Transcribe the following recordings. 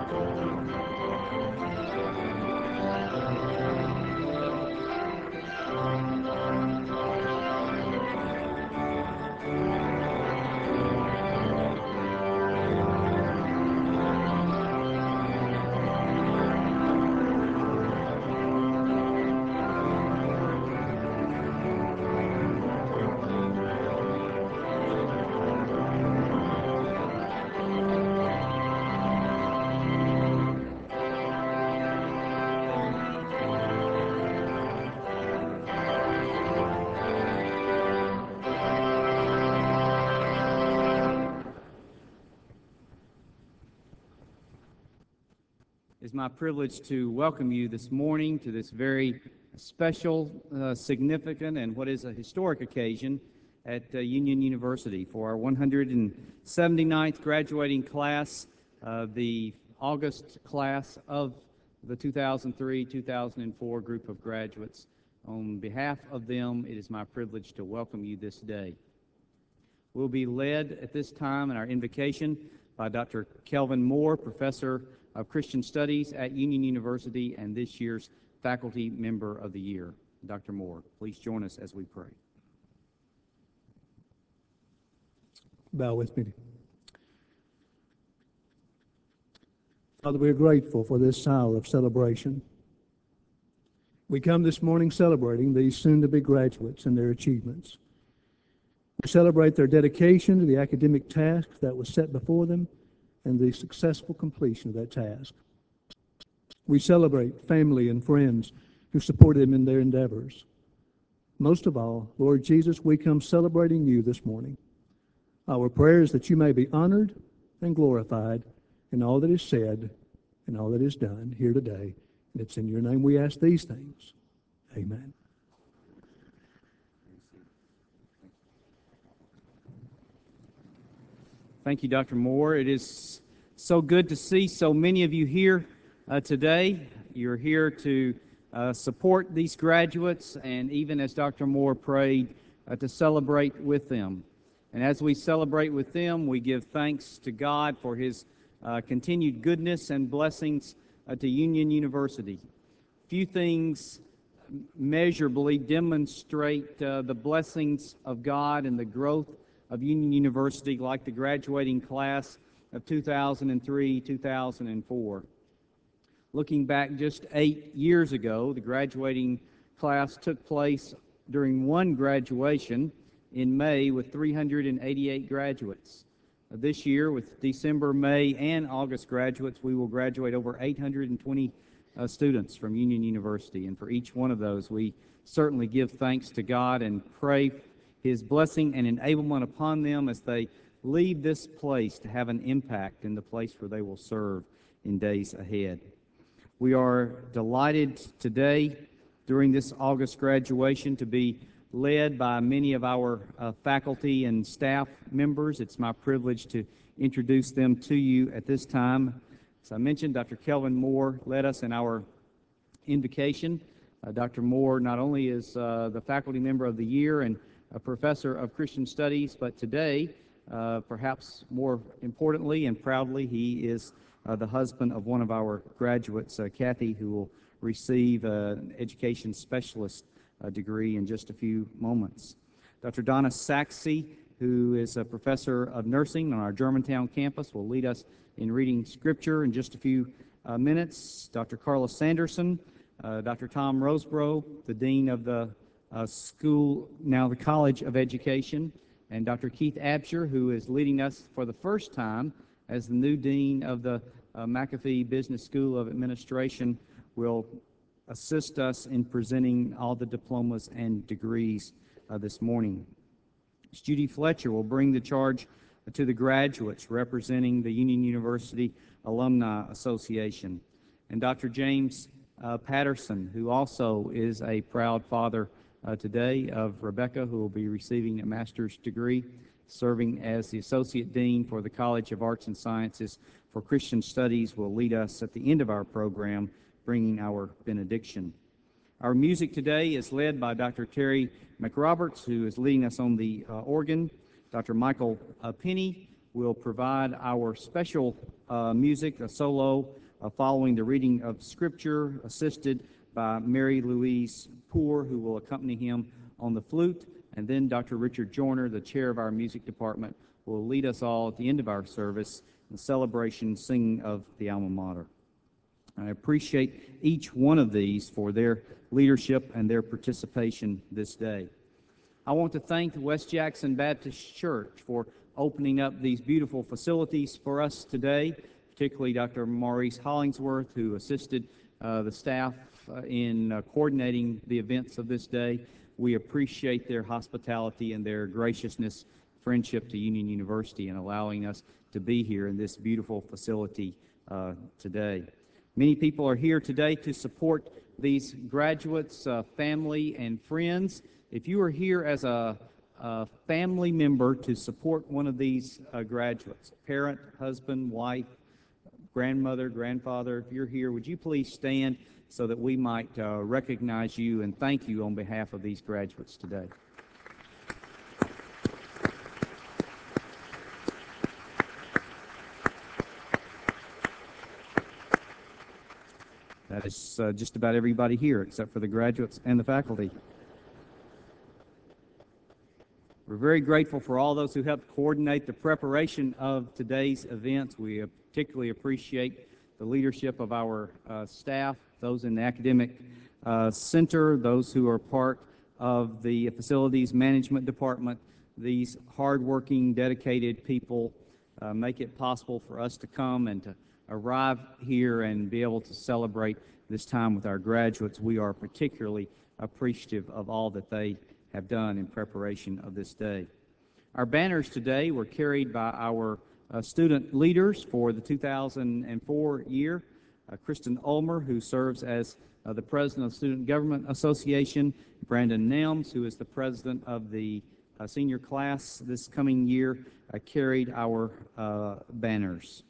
It's my privilege to welcome you this morning to this very special, significant, and what is a historic occasion at Union University for our 179th graduating class, the August class of the 2003-2004 group of graduates. On behalf of them, it is my privilege to welcome you this day. We'll be led at this time in our invocation by Dr. Kelvin Moore, Professor of Christian Studies at Union University and this year's Faculty Member of the Year. Dr. Moore, please join us as we pray. Bow with me. Father, we are grateful for this hour of celebration. We come this morning celebrating these soon-to-be graduates and their achievements. We celebrate their dedication to the academic task that was set before them and the successful completion of that task. We celebrate family and friends who supported them in their endeavors. Most of all, Lord Jesus, we come celebrating you this morning. Our prayer is that you may be honored and glorified in all that is said and all that is done here today. And it's in your name we ask these things. Amen. Thank you, Dr. Moore. It is so good to see so many of you here today. You're here to support these graduates and even, as Dr. Moore prayed, to celebrate with them. And as we celebrate with them, we give thanks to God for His continued goodness and blessings to Union University. Few things measurably demonstrate the blessings of God and the growth of Union University like the graduating class of 2003-2004. Looking back just 8 years ago, the graduating class took place during one graduation in May with 388 graduates. This year, with December, May, and August graduates, we will graduate over 820 students from Union University. And for each one of those, we certainly give thanks to God and pray His blessing and enablement upon them as they leave this place to have an impact in the place where they will serve in days ahead. We are delighted today during this August graduation to be led by many of our faculty and staff members. It's my privilege to introduce them to you at this time. As I mentioned, Dr. Kelvin Moore led us in our invocation. Dr. Moore not only is the Faculty Member of the Year and a Professor of Christian Studies, but today, perhaps more importantly and proudly, he is the husband of one of our graduates, Kathy, who will receive an education specialist degree in just a few moments. Dr. Donna Saxe, who is a professor of nursing on our Germantown campus, will lead us in reading Scripture in just a few minutes. Dr. Carla Sanderson, Dr. Tom Roseborough, the Dean of the school, now the College of Education, and Dr. Keith Absher, who is leading us for the first time as the new Dean of the McAfee Business School of Administration, will assist us in presenting all the diplomas and degrees this morning. Judy Fletcher will bring the charge to the graduates representing the Union University Alumni Association. And Dr. James Patterson, who also is a proud father today of Rebecca, who will be receiving a master's degree, serving as the Associate Dean for the College of Arts and Sciences for Christian Studies, will lead us at the end of our program, bringing our benediction. Our music today is led by Dr. Terry McRoberts, who is leading us on the organ. Dr. Michael Penny will provide our special music, a solo, following the reading of Scripture, assisted by Mary Louise Poore, who will accompany him on the flute. And then Dr. Richard Joyner, the chair of our music department, will lead us all at the end of our service in celebration singing of the alma mater. I appreciate each one of these for their leadership and their participation this day. I want to thank the West Jackson Baptist Church for opening up these beautiful facilities for us today, particularly Dr. Maurice Hollingsworth, who assisted the staff in coordinating the events of this day. We appreciate their hospitality and their graciousness, friendship to Union University, and allowing us to be here in this beautiful facility today. Many people are here today to support these graduates, family, and friends. If you are here as a family member to support one of these graduates, parent, husband, wife, grandmother, grandfather, if you're here, would you please stand so that we might recognize you and thank you on behalf of these graduates today. That is just about everybody here except for the graduates and the faculty. We're very grateful for all those who helped coordinate the preparation of today's events. We particularly appreciate the leadership of our staff, those in the academic center, those who are part of the facilities management department. These hardworking, dedicated people make it possible for us to come and to arrive here and be able to celebrate this time with our graduates. We are particularly appreciative of all that they have done in preparation of this day. Our banners today were carried by our student leaders for the 2004 year. Kristen Ulmer, who serves as the president of the Student Government Association, Brandon Nelms, who is the president of the senior class this coming year, carried our banners.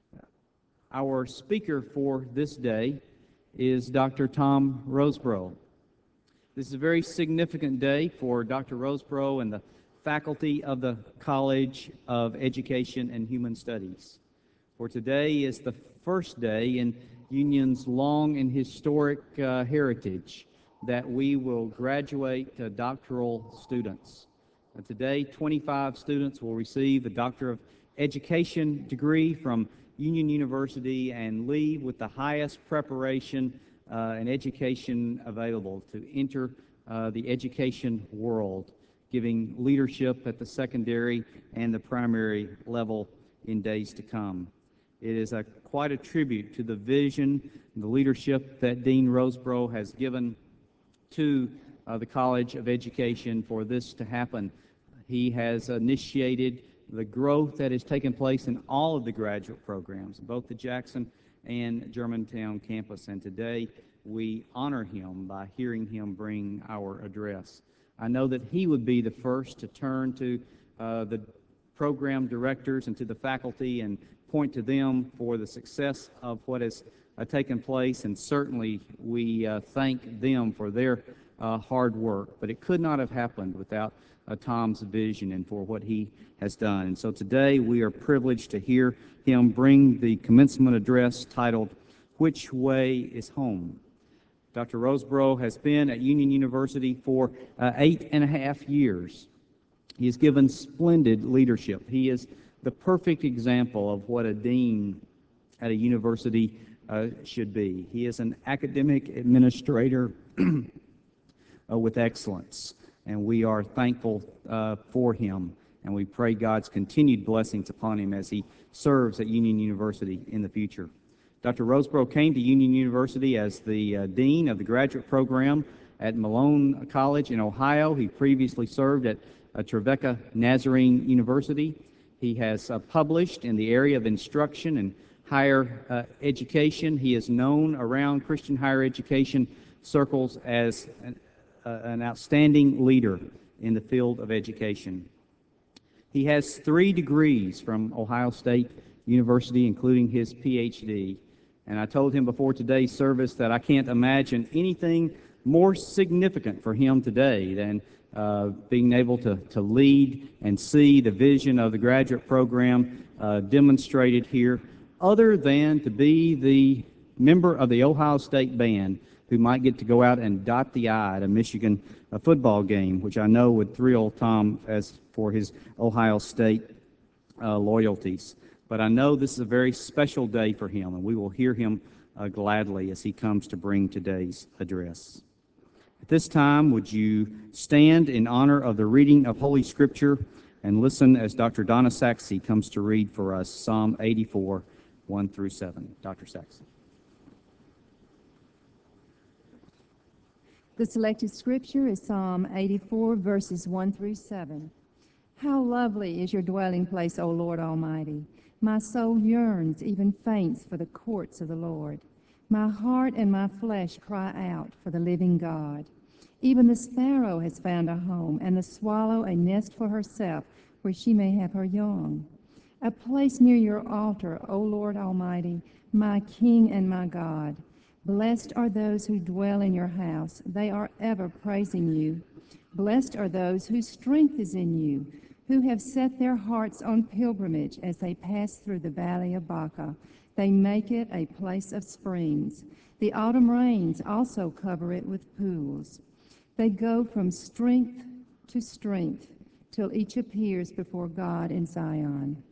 Our speaker for this day is Dr. Tom Rosebrough. This is a very significant day for Dr. Rosebrough and the faculty of the College of Education and Human Studies. For today is the first day in Union's long and historic heritage that we will graduate doctoral students. Today, 25 students will receive a Doctor of Education degree from Union University and leave with the highest preparation and education available to enter the education world, giving leadership at the secondary and the primary level in days to come. It is quite a tribute to the vision and the leadership that Dean Rosebrough has given to the College of Education for this to happen. He has initiated the growth that has taken place in all of the graduate programs, both the Jackson and Germantown campus, and today we honor him by hearing him bring our address. I know that he would be the first to turn to the program directors and to the faculty and point to them for the success of what has taken place, and certainly we thank them for their hard work. But it could not have happened without Tom's vision and for what he has done. And so today we are privileged to hear him bring the commencement address titled, "Which Way is Home?" Dr. Rosebrough has been at Union University for 8.5 years. He has given splendid leadership. He is the perfect example of what a dean at a university should be. He is an academic administrator with excellence, and we are thankful for him, and we pray God's continued blessings upon him as he serves at Union University in the future. Dr. Rosebrough came to Union University as the dean of the graduate program at Malone College in Ohio. He previously served at Trevecca Nazarene University. He has published in the area of instruction and higher education. He is known around Christian higher education circles as an outstanding leader in the field of education. He has 3 degrees from Ohio State University, including his PhD. And I told him before today's service that I can't imagine anything more significant for him today than being able to lead and see the vision of the graduate program demonstrated here, other than to be the member of the Ohio State band who might get to go out and dot the I at a Michigan football game, which I know would thrill Tom as for his Ohio State loyalties. But I know this is a very special day for him, and we will hear him gladly as he comes to bring today's address. At this time, would you stand in honor of the reading of Holy Scripture and listen as Dr. Donna Saxe comes to read for us Psalm 84, 1 through 7. Dr. Saxe. The selected scripture is Psalm 84, verses 1 through 7. How lovely is your dwelling place, O Lord Almighty! My soul yearns, even faints, for the courts of the Lord. My heart and my flesh cry out for the living God. Even the sparrow has found a home, and the swallow a nest for herself, where she may have her young. A place near your altar, O Lord Almighty, my King and my God. Blessed are those who dwell in your house. They are ever praising you. Blessed are those whose strength is in you, who have set their hearts on pilgrimage as they pass through the valley of Baca. They make it a place of springs. The autumn rains also cover it with pools. They go from strength to strength till each appears before God in Zion.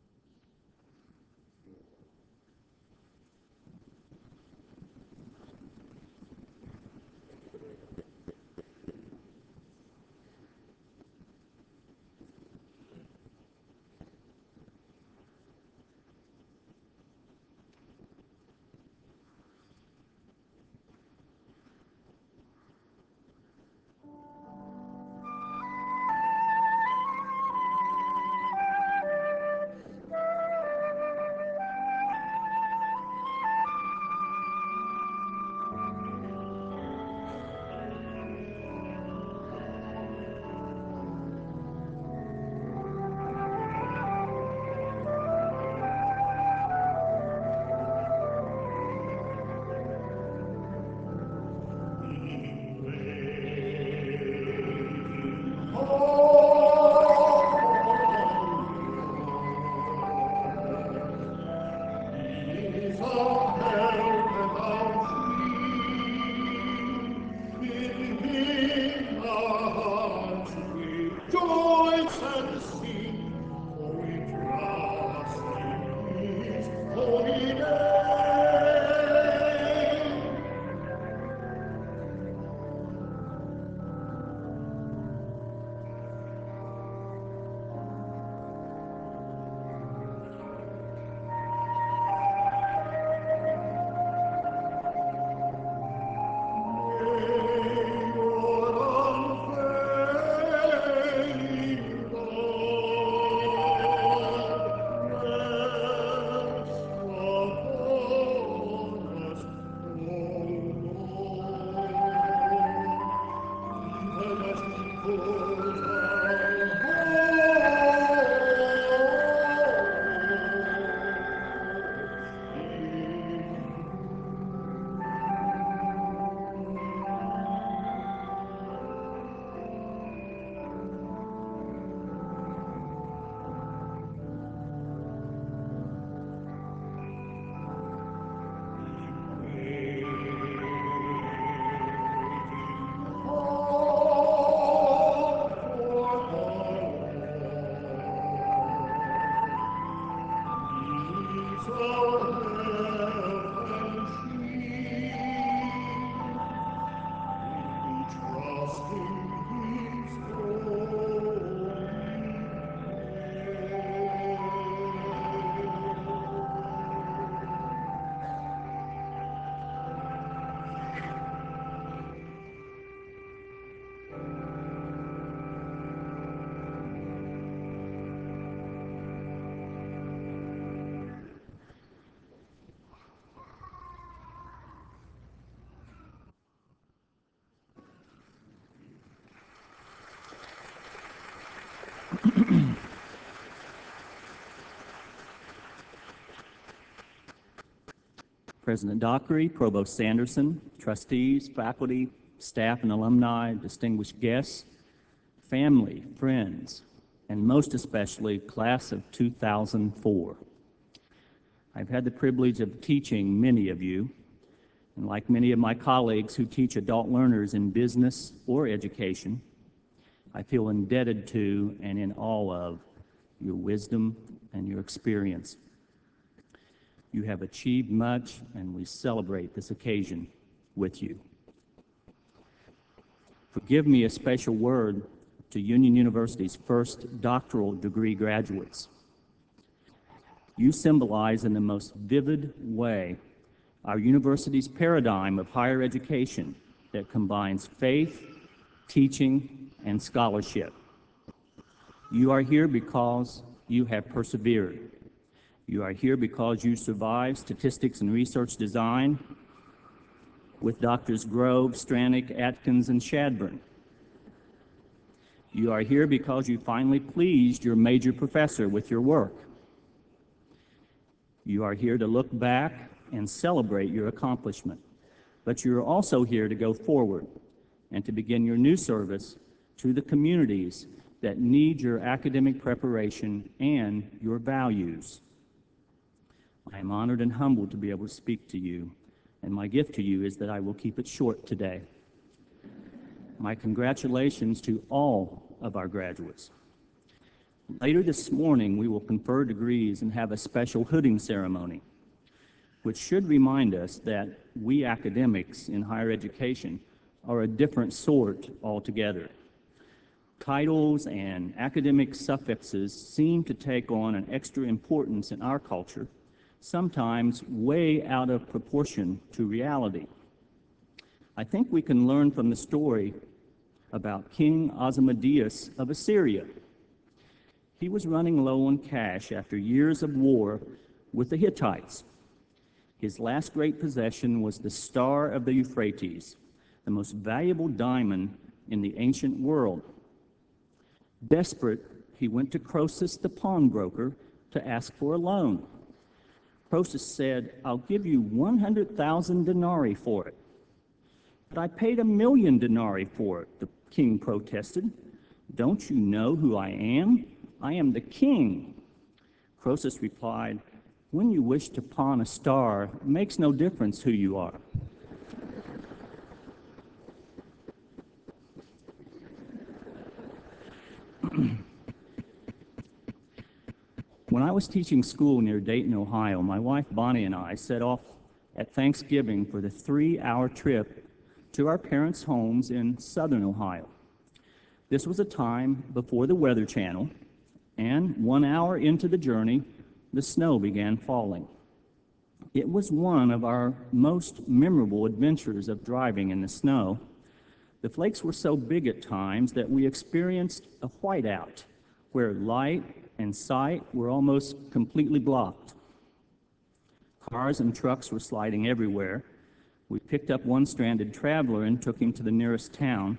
President Dockery, Provost Sanderson, trustees, faculty, staff, and alumni, distinguished guests, family, friends, and most especially class of 2004. I've had the privilege of teaching many of you, and like many of my colleagues who teach adult learners in business or education, I feel indebted to and in awe of your wisdom and your experience. You have achieved much, and we celebrate this occasion with you. Forgive me a special word to Union University's first doctoral degree graduates. You symbolize in the most vivid way our university's paradigm of higher education that combines faith, teaching, and scholarship. You are here because you have persevered. You are here because you survived statistics and research design with Doctors Grove, Stranick, Atkins, and Shadburn. You are here because you finally pleased your major professor with your work. You are here to look back and celebrate your accomplishment, but you are also here to go forward and to begin your new service to the communities that need your academic preparation and your values. I am honored and humbled to be able to speak to you, and my gift to you is that I will keep it short today. My congratulations to all of our graduates. Later this morning, we will confer degrees and have a special hooding ceremony, which should remind us that we academics in higher education are a different sort altogether. Titles and academic suffixes seem to take on an extra importance in our culture, sometimes way out of proportion to reality. I think we can learn from the story about King Ozymandias of Assyria. He was running low on cash after years of war with the Hittites. His last great possession was the Star of the Euphrates, the most valuable diamond in the ancient world. Desperate, he went to Croesus the pawnbroker to ask for a loan. Croesus said, "I'll give you 100,000 denarii for it." "But I paid 1,000,000 denarii for it," the king protested. "Don't you know who I am? I am the king." Croesus replied, "When you wish to pawn a star, it makes no difference who you are." When I was teaching school near Dayton, Ohio, my wife Bonnie and I set off at Thanksgiving for the 3-hour trip to our parents' homes in southern Ohio. This was a time before the Weather Channel, and 1 hour into the journey, the snow began falling. It was one of our most memorable adventures of driving in the snow. The flakes were so big at times that we experienced a whiteout, where light and sight were almost completely blocked. Cars and trucks were sliding everywhere. We picked up one stranded traveler and took him to the nearest town.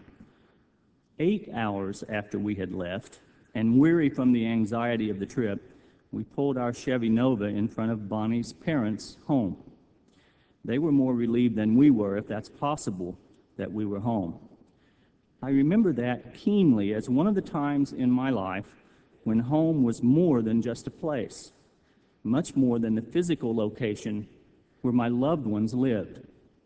8 hours after we had left, and weary from the anxiety of the trip, we pulled our Chevy Nova in front of Bonnie's parents' home. They were more relieved than we were, if that's possible, that we were home. I remember that keenly as one of the times in my life when home was more than just a place, much more than the physical location where my loved ones lived.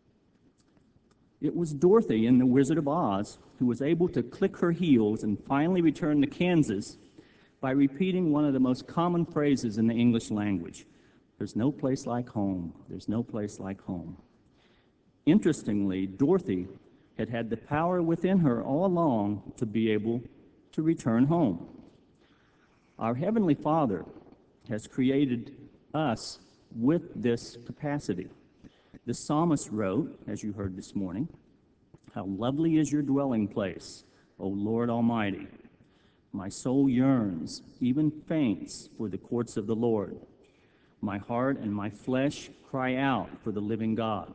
It was Dorothy in The Wizard of Oz who was able to click her heels and finally return to Kansas by repeating one of the most common phrases in the English language: "There's no place like home. There's no place like home." Interestingly, Dorothy had had the power within her all along to be able to return home. Our Heavenly Father has created us with this capacity. The psalmist wrote, as you heard this morning, "How lovely is your dwelling place, O Lord Almighty. My soul yearns, even faints, for the courts of the Lord. My heart and my flesh cry out for the living God."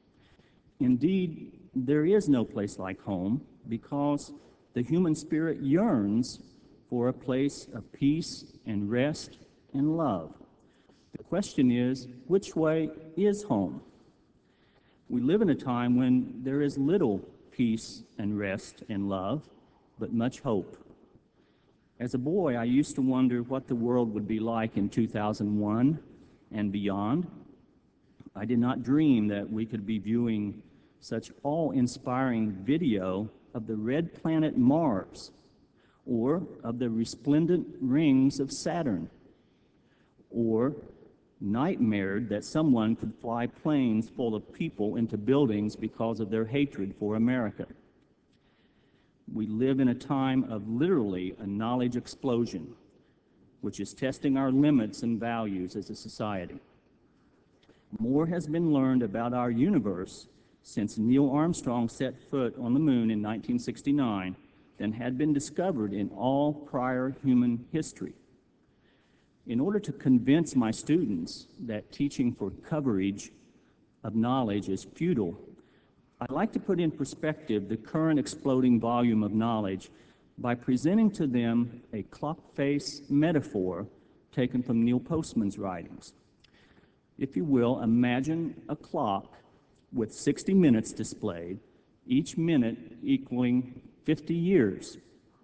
Indeed, there is no place like home because the human spirit yearns for a place of peace and rest and love. The question is, which way is home? We live in a time when there is little peace and rest and love, but much hope. As a boy, I used to wonder what the world would be like in 2001 and beyond. I did not dream that we could be viewing such awe-inspiring video of the red planet Mars, or of the resplendent rings of Saturn, or nightmared that someone could fly planes full of people into buildings because of their hatred for America. We live in a time of literally a knowledge explosion, which is testing our limits and values as a society. More has been learned about our universe since Neil Armstrong set foot on the moon in 1969 than had been discovered in all prior human history. In order to convince my students that teaching for coverage of knowledge is futile, I'd like to put in perspective the current exploding volume of knowledge by presenting to them a clock face metaphor taken from Neil Postman's writings. If you will, imagine a clock with 60 minutes displayed, each minute equaling 50 years.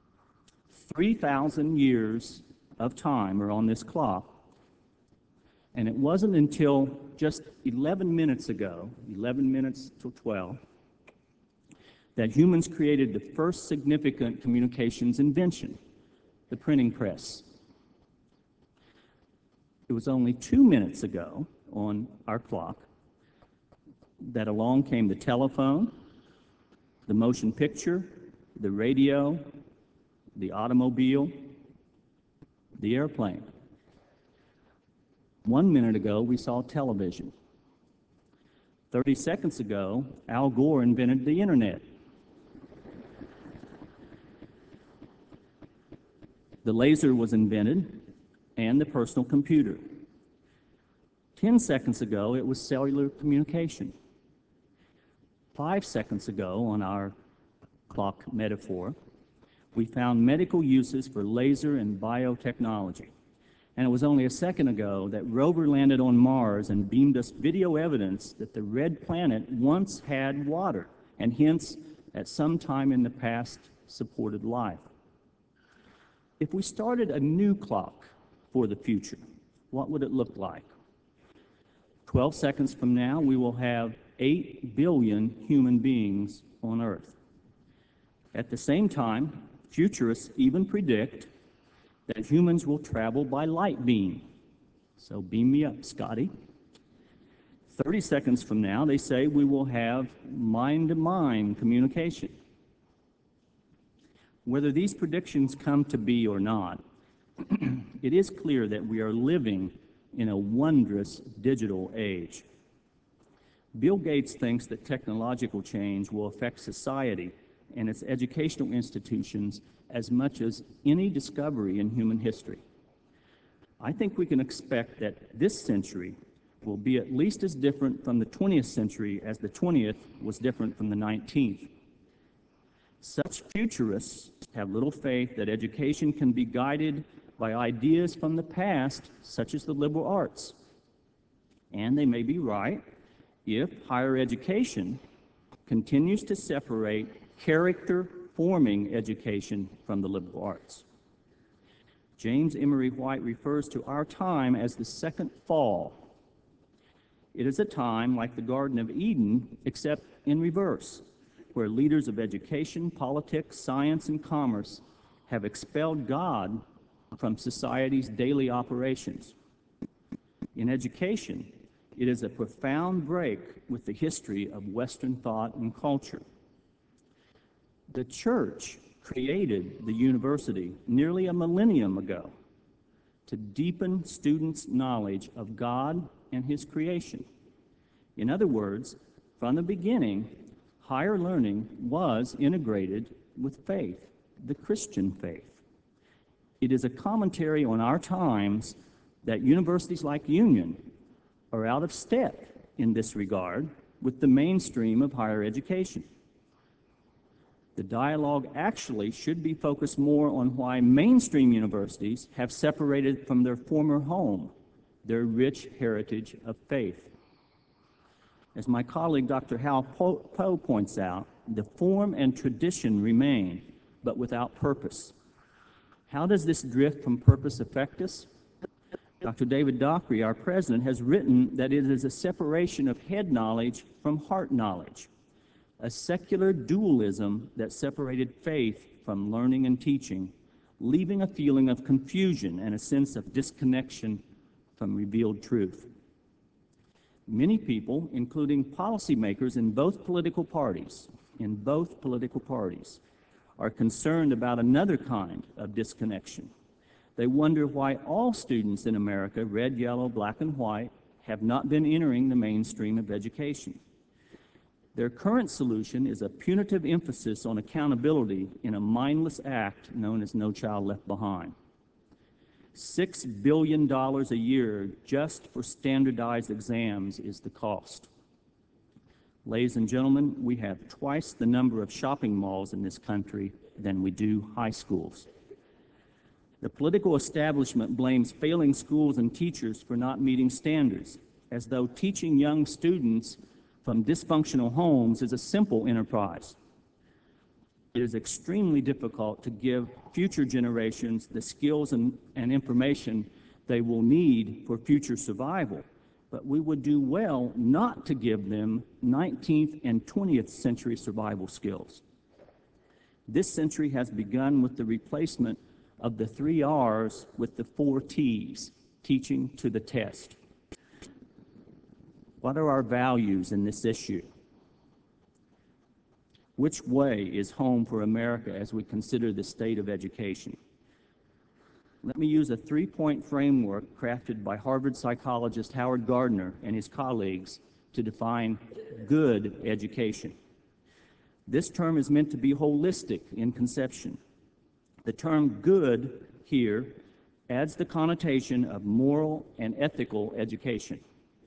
3,000 years of time are on this clock. And it wasn't until just 11 minutes ago, 11 minutes till 12, that humans created the first significant communications invention, the printing press. It was only 2 minutes ago on our clock that along came the telephone, the motion picture, the radio, the automobile, the airplane. 1 minute ago, we saw television. 30 seconds ago, Al Gore invented the internet. The laser was invented, and the personal computer. 10 seconds ago, it was cellular communication. 5 seconds ago, on our clock metaphor, we found medical uses for laser and biotechnology. And it was only a second ago that rover landed on Mars and beamed us video evidence that the red planet once had water, and hence, at some time in the past, supported life. If we started a new clock for the future, what would it look like? 12 seconds from now, we will have 8 billion human beings on Earth. At the same time, futurists even predict that humans will travel by light beam. So beam me up, Scotty. 30 seconds from now, they say we will have mind-to-mind communication. Whether these predictions come to be or not, it is clear that we are living in a wondrous digital age. Bill Gates thinks that technological change will affect society and its educational institutions as much as any discovery in human history. I think we can expect that this century will be at least as different from the 20th century as the 20th was different from the 19th. Such futurists have little faith that education can be guided by ideas from the past, such as the liberal arts. And they may be right if higher education continues to separate character-forming education from the liberal arts. James Emery White refers to our time as the second fall. It is a time like the Garden of Eden, except in reverse, where leaders of education, politics, science, and commerce have expelled God from society's daily operations. In education, it is a profound break with the history of Western thought and culture. The church created the university nearly a millennium ago to deepen students' knowledge of God and His creation. In other words, from the beginning, higher learning was integrated with faith, the Christian faith. It is a commentary on our times that universities like Union are out of step in this regard with the mainstream of higher education. The dialogue actually should be focused more on why mainstream universities have separated from their former home, their rich heritage of faith. As my colleague Dr. Hal Poe points out, the form and tradition remain, but without purpose. How does this drift from purpose affect us? Dr. David Dockery, our president, has written that it is a separation of head knowledge from heart knowledge, a secular dualism that separated faith from learning and teaching, leaving a feeling of confusion and a sense of disconnection from revealed truth. Many people, including policymakers in both political parties, are concerned about another kind of disconnection. They wonder why all students in America, red, yellow, black, and white, have not been entering the mainstream of education. Their current solution is a punitive emphasis on accountability in a mindless act known as No Child Left Behind. $6 billion a year just for standardized exams is the cost. Ladies and gentlemen, we have twice the number of shopping malls in this country than we do high schools. The political establishment blames failing schools and teachers for not meeting standards, as though teaching young students from dysfunctional homes is a simple enterprise. It is extremely difficult to give future generations the skills and information they will need for future survival, but we would do well not to give them 19th and 20th century survival skills. This century has begun with the replacement of the 3 R's with the 4 T's, teaching to the test. What are our values in this issue? Which way is home for America as we consider the state of education? Let me use a 3-point framework crafted by Harvard psychologist Howard Gardner and his colleagues to define good education. This term is meant to be holistic in conception. The term good here adds the connotation of moral and ethical education.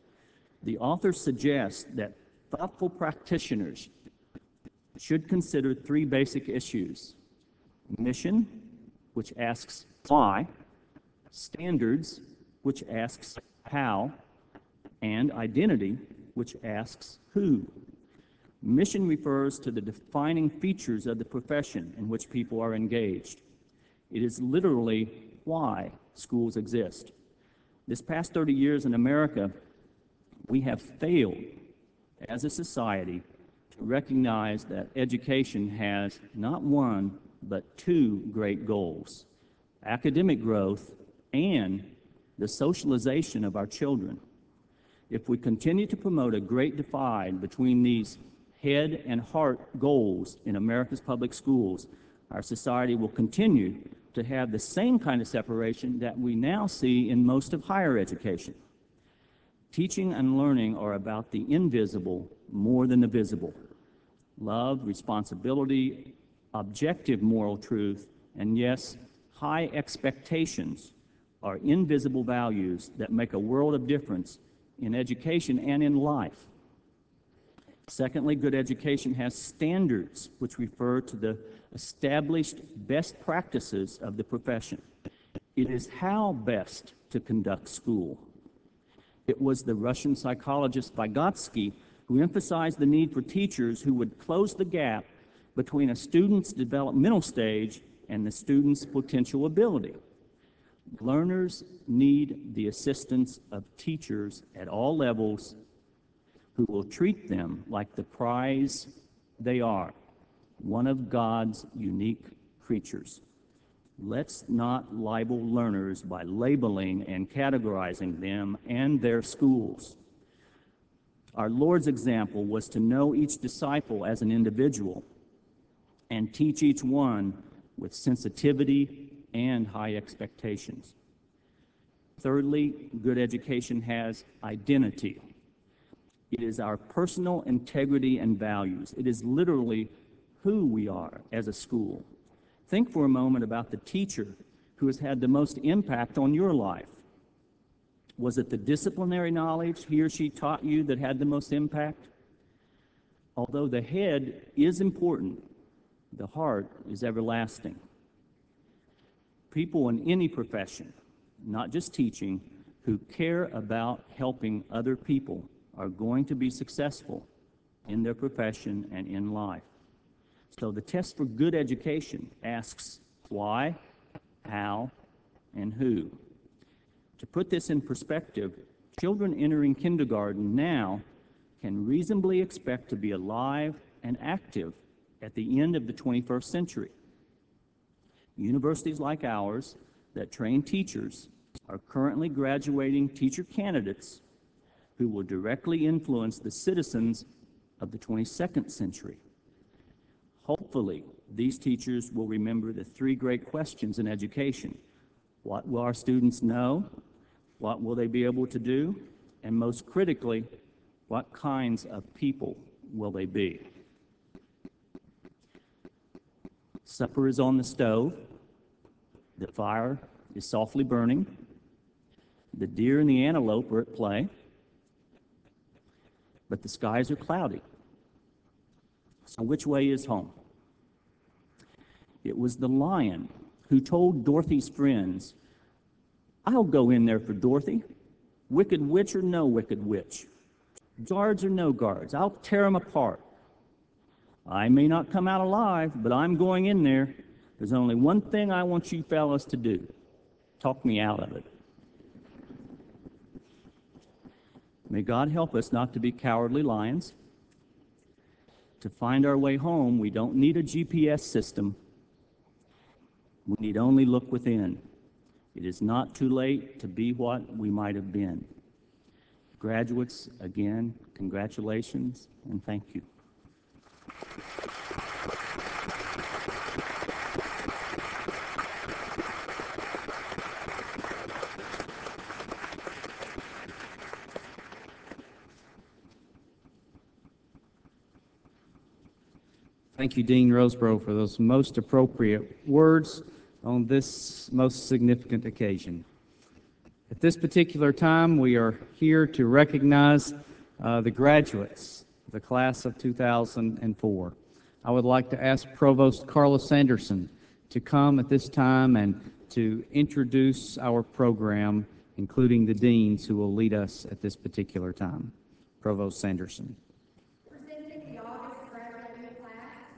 The author suggests that thoughtful practitioners should consider 3 basic issues: mission, which asks why; standards, which asks how; and identity, which asks who. Mission refers to the defining features of the profession in which people are engaged. It is literally why schools exist. This past 30 years in America, we have failed as a society to recognize that education has not one, but 2 great goals: academic growth and the socialization of our children. If we continue to promote a great divide between these head and heart goals in America's public schools, our society will continue to have the same kind of separation that we now see in most of higher education. Teaching and learning are about the invisible more than the visible. Love, responsibility, objective moral truth, and yes, high expectations are invisible values that make a world of difference in education and in life. Secondly, good education has standards which refer to the established best practices of the profession. It is how best to conduct school. It was the Russian psychologist Vygotsky who emphasized the need for teachers who would close the gap between a student's developmental stage and the student's potential ability. Learners need the assistance of teachers at all levels who will treat them like the prize they are, one of God's unique creatures. Let's not libel learners by labeling and categorizing them and their schools. Our Lord's example was to know each disciple as an individual and teach each one with sensitivity and high expectations. Thirdly, good education has identity. It is our personal integrity and values. It is literally who we are as a school. Think for a moment about the teacher who has had the most impact on your life. Was it the disciplinary knowledge he or she taught you that had the most impact? Although the head is important, the heart is everlasting. People in any profession, not just teaching, who care about helping other people are going to be successful in their profession and in life. So the test for good education asks why, how, and who. To put this in perspective, children entering kindergarten now can reasonably expect to be alive and active at the end of the 21st century. Universities like ours that train teachers are currently graduating teacher candidates who will directly influence the citizens of the 22nd century. Hopefully, these teachers will remember the three great questions in education. What will our students know? What will they be able to do? And most critically, what kinds of people will they be? Supper is on the stove. The fire is softly burning. The deer and the antelope are at play. But the skies are cloudy. So which way is home? It was the lion who told Dorothy's friends, "I'll go in there for Dorothy. Wicked witch or no wicked witch. Guards or no guards. I'll tear them apart. I may not come out alive, but I'm going in there. There's only one thing I want you fellas to do. Talk me out of it." May God help us not to be cowardly lions. To find our way home, we don't need a GPS system. We need only look within. It is not too late to be what we might have been. Graduates, again, congratulations and thank you. Thank you, Dean Roseborough, for those most appropriate words on this most significant occasion. At this particular time, we are here to recognize the graduates of the class of 2004. I would like to ask Provost Carla Sanderson to come at this time and to introduce our program, including the deans who will lead us at this particular time. Provost Sanderson. Presenting the August graduating class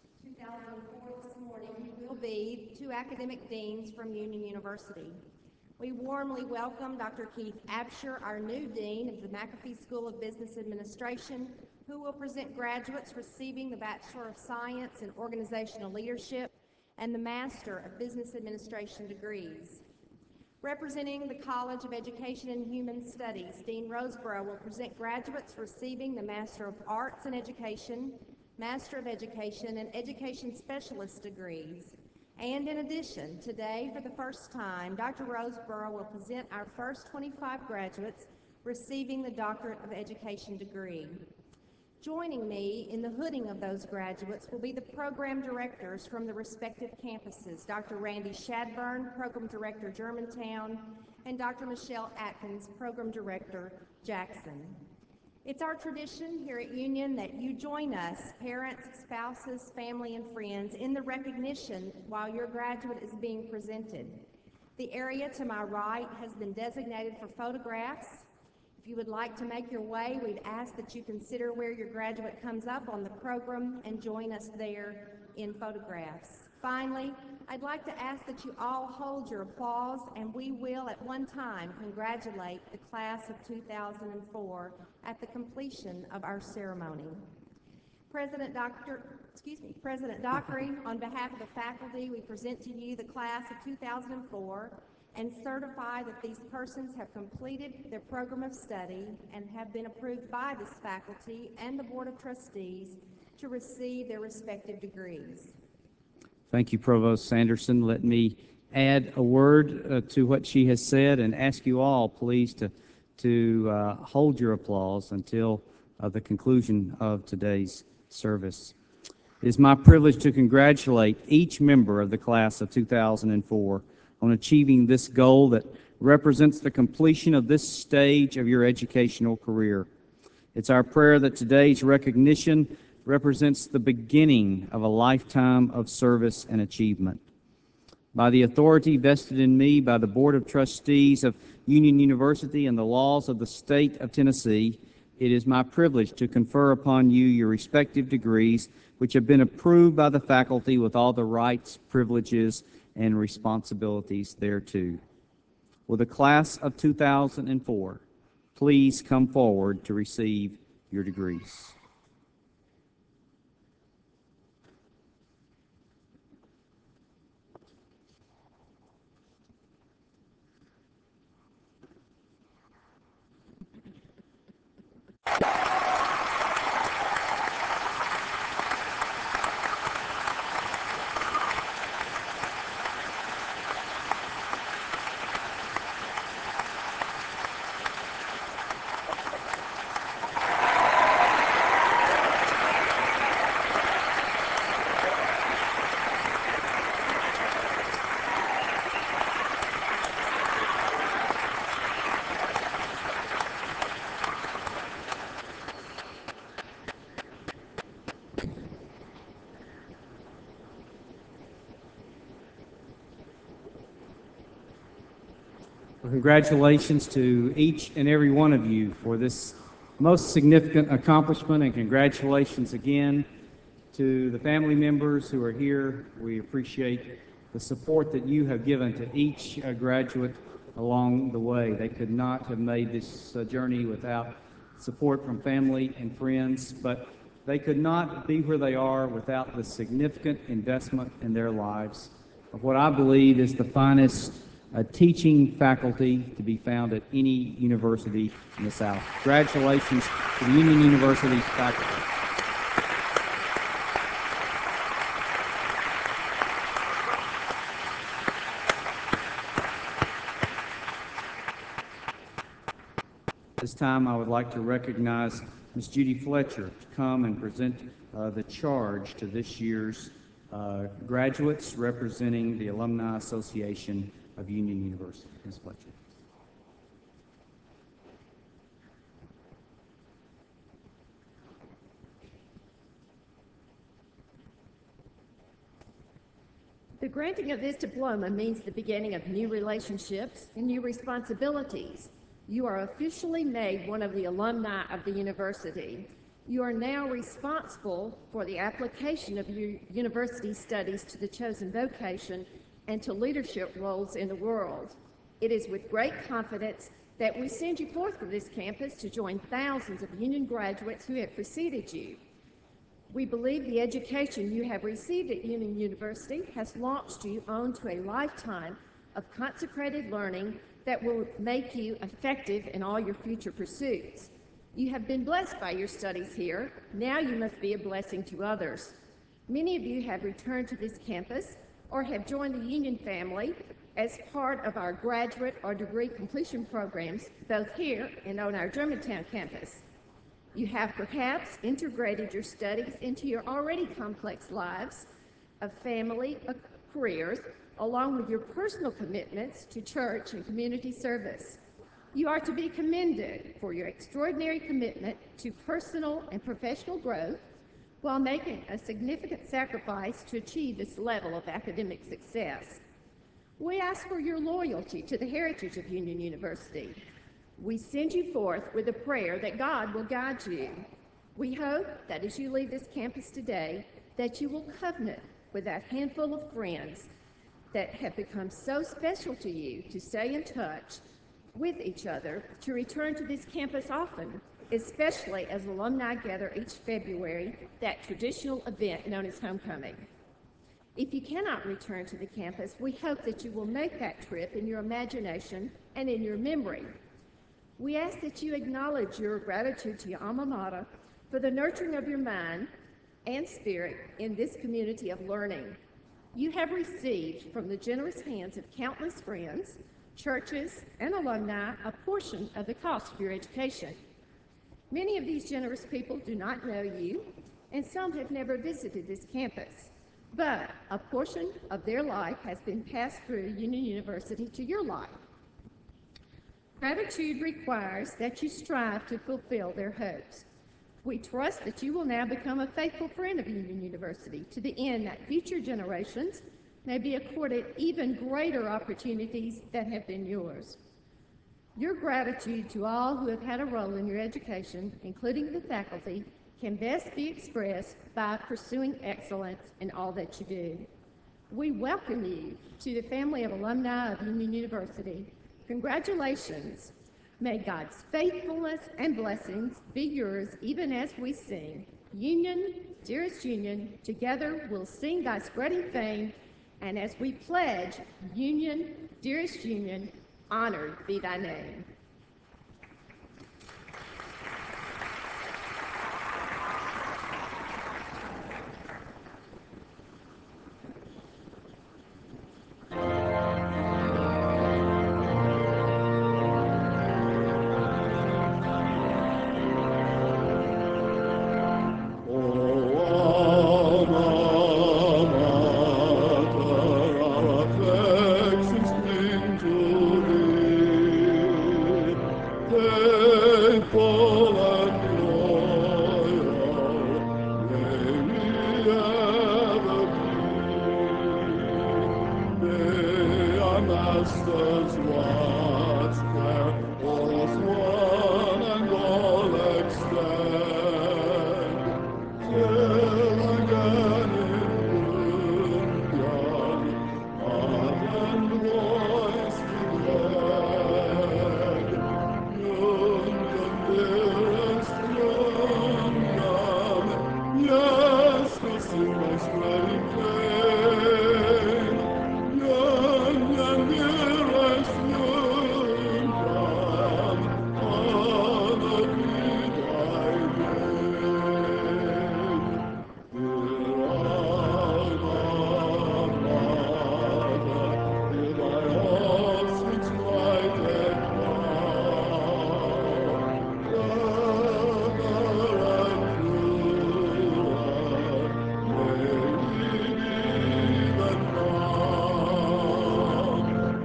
2004 this morning will be two academic deans from Union University. We warmly welcome Dr. Keith Absher, our new dean of the McAfee School of Business Administration, who will present graduates receiving the Bachelor of Science in Organizational Leadership and the Master of Business Administration degrees. Representing the College of Education and Human Studies, Dean Roseborough will present graduates receiving the Master of Arts in Education, Master of Education, and Education Specialist degrees. And in addition, today, for the first time, Dr. Roseborough will present our first 25 graduates receiving the Doctorate of Education degree. Joining me in the hooding of those graduates will be the program directors from the respective campuses, Dr. Randy Shadburn, Program Director, Germantown, and Dr. Michelle Atkins, Program Director, Jackson. It's our tradition here at Union that you join us, parents, spouses, family, and friends, in the recognition while your graduate is being presented. The area to my right has been designated for photographs. If you would like to make your way, we'd ask that you consider where your graduate comes up on the program and join us there in photographs. Finally, I'd like to ask that you all hold your applause, and we will at one time congratulate the class of 2004 at the completion of our ceremony. President Dockery, on behalf of the faculty, we present to you the class of 2004 and certify that these persons have completed their program of study and have been approved by this faculty and the Board of Trustees to receive their respective degrees. Thank you, Provost Sanderson. Let me add a word to what she has said and ask you all, please, to hold your applause until the conclusion of today's service. It is my privilege to congratulate each member of the class of 2004 on achieving this goal that represents the completion of this stage of your educational career. It's our prayer that today's recognition represents the beginning of a lifetime of service and achievement. By the authority vested in me by the Board of Trustees of Union University and the laws of the state of Tennessee, it is my privilege to confer upon you your respective degrees, which have been approved by the faculty with all the rights, privileges, and responsibilities thereto. Will the class of 2004 please come forward to receive your degrees? Well, congratulations to each and every one of you for this most significant accomplishment, and congratulations again to the family members who are here. We appreciate the support that you have given to each graduate along the way. They could not have made this journey without support from family and friends, but they could not be where they are without the significant investment in their lives of what I believe is the finest teaching faculty to be found at any university in the South. Congratulations to the Union University's faculty. This time I would like to recognize Ms. Judy Fletcher to come and present the charge to this year's graduates representing the Alumni Association of Union University. Ms. Fletcher. The granting of this diploma means the beginning of new relationships and new responsibilities. You are officially made one of the alumni of the university. You are now responsible for the application of your university studies to the chosen vocation and to leadership roles in the world. It is with great confidence that we send you forth from this campus to join thousands of Union graduates who have preceded you. We believe the education you have received at Union University has launched you onto a lifetime of consecrated learning that will make you effective in all your future pursuits. You have been blessed by your studies here. Now you must be a blessing to others. Many of you have returned to this campus or have joined the Union family as part of our graduate or degree completion programs, both here and on our Germantown campus. You have perhaps integrated your studies into your already complex lives of family, careers, along with your personal commitments to church and community service. You are to be commended for your extraordinary commitment to personal and professional growth while making a significant sacrifice to achieve this level of academic success. We ask for your loyalty to the heritage of Union University. We send you forth with a prayer that God will guide you. We hope that as you leave this campus today, that you will covenant with that handful of friends that have become so special to you to stay in touch with each other, to return to this campus often, especially as alumni gather each February, that traditional event known as homecoming. If you cannot return to the campus, we hope that you will make that trip in your imagination and in your memory. We ask that you acknowledge your gratitude to your alma mater for the nurturing of your mind and spirit in this community of learning. You have received from the generous hands of countless friends, churches, and alumni a portion of the cost of your education. Many of these generous people do not know you, and some have never visited this campus, but a portion of their life has been passed through Union University to your life. Gratitude requires that you strive to fulfill their hopes. We trust that you will now become a faithful friend of Union University to the end that future generations may be accorded even greater opportunities that have been yours. Your gratitude to all who have had a role in your education, including the faculty, can best be expressed by pursuing excellence in all that you do. We welcome you to the family of alumni of Union University. Congratulations. May God's faithfulness and blessings be yours even as we sing. Union, dearest Union, together we'll sing thy spreading fame, and as we pledge, Union, dearest Union, honored be thy name. Masters watch their oars one and all extend, till again in union, heart and voice be blend. Union, dearest Union, yes, to sing thy spreading fame. Union, dearest Union, honored be thy name. Dear alma mater, hear thy offspring's plighted vow. Ever and truer may we be even now.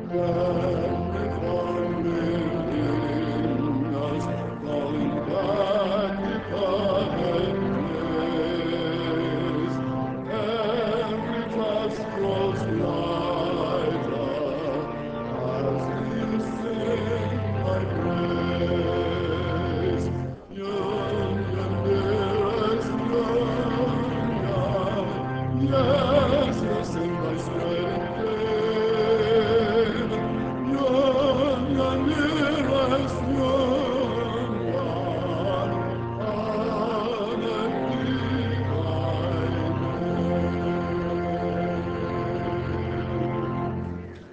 Magnified calling back departed days. Every task grows lighter as we sing thy praise. Union, dearest Union, yes, we sing thy spreading fame. Union, dearest Union, honored be thy name.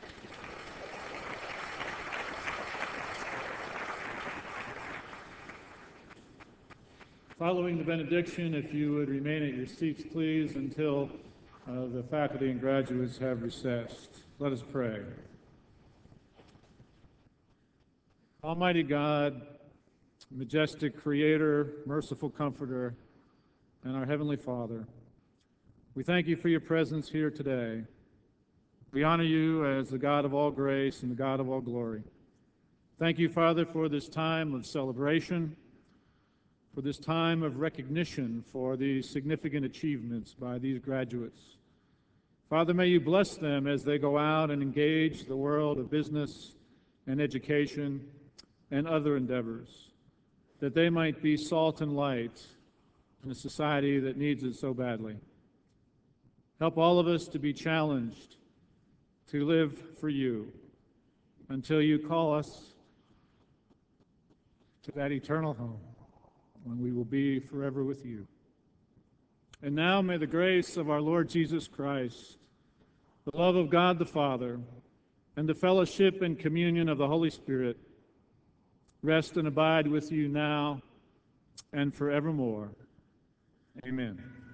Following the benediction, if you would remain at your seats, please, until the faculty and graduates have recessed. Let us pray. Almighty God, majestic Creator, merciful Comforter, and our Heavenly Father, we thank you for your presence here today. We honor you as the God of all grace and the God of all glory. Thank you, Father, for this time of celebration, for this time of recognition for these significant achievements by these graduates. Father, may you bless them as they go out and engage the world of business and education and other endeavors, that they might be salt and light in a society that needs it so badly. Help all of us to be challenged to live for you until you call us to that eternal home when we will be forever with you. And now may the grace of our Lord Jesus Christ, the love of God the Father, and the fellowship and communion of the Holy Spirit rest and abide with you now and forevermore. Amen.